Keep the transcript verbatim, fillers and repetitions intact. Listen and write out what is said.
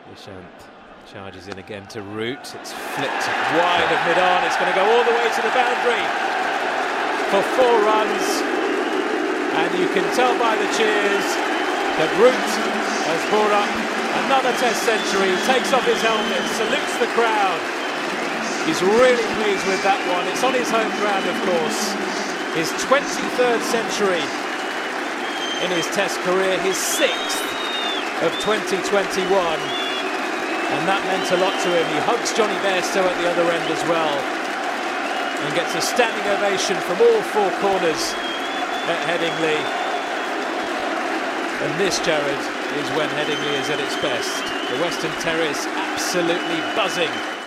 Nishant charges in again to Root. It's flicked wide of mid-on. It's going to go all the way to the boundary for four runs. And you can tell by the cheers that Root has brought up another Test century. He takes off his helmet, salutes the crowd. He's really pleased with that one. It's on his home ground, of course. His twenty-third century in his Test career, his sixth of twenty twenty-one. And that meant a lot to him. He hugs Jonny Bairstow at the other end as well and gets a standing ovation from all four corners at Headingley. And this, Jared, is when Headingley is at its best. The Western Terrace absolutely buzzing